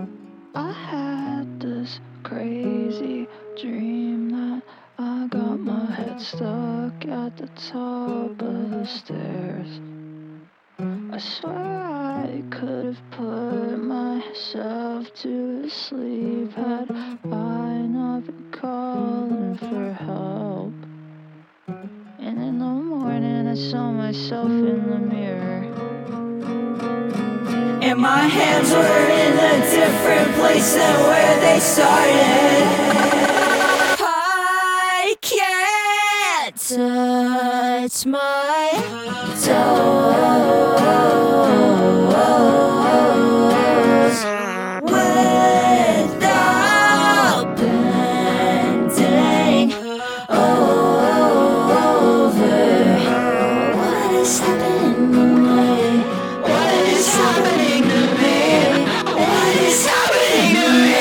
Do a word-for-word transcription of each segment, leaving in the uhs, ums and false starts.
I had this crazy dream that I got my head stuck at the top of the stairs. I swear I could have put myself to sleep had I not been calling for help. And in the morning I saw myself in the mirror, and my hands were in a different place than where they started. I can't touch my toes without bending over. What is happening to me? What is happening to me? What is happening to me?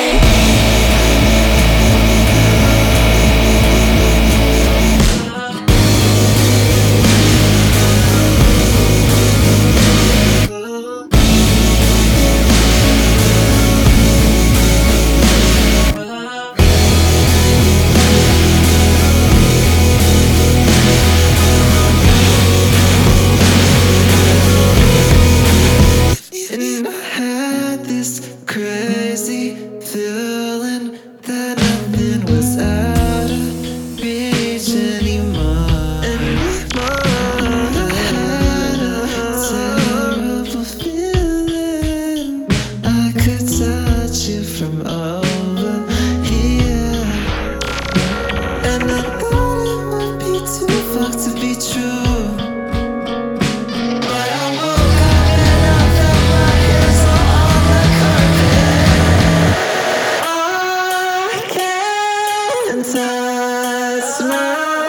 And I had this crazy feeling that nothing was out of reach anymore. And I had a terrible feeling I could touch you from over here. And I thought it might be too fucked to be true. Touch my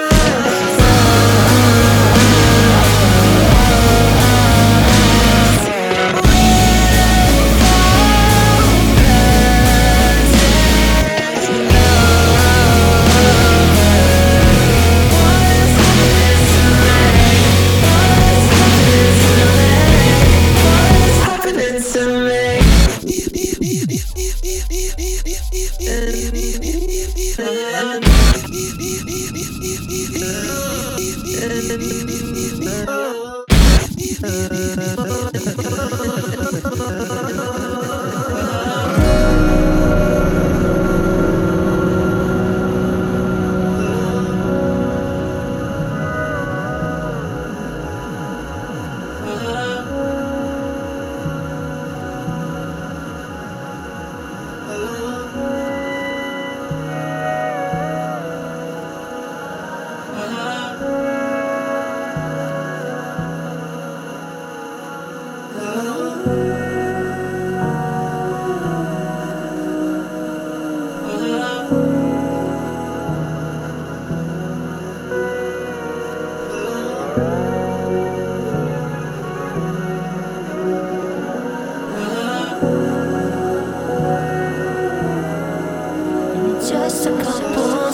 Just a couple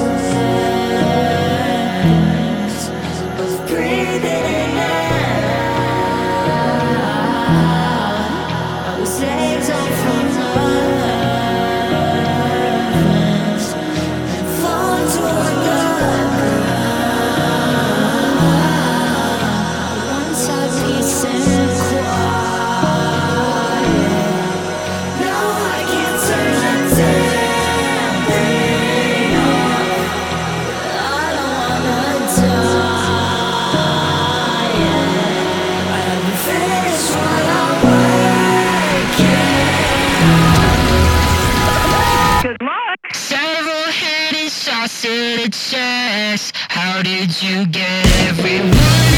seconds of breathing in and out. I was saved on from heavens and fall toward the ground. Once I peace and quiet, now I can't turn it down. Good luck. Several headed sausage chest. How did you get everyone?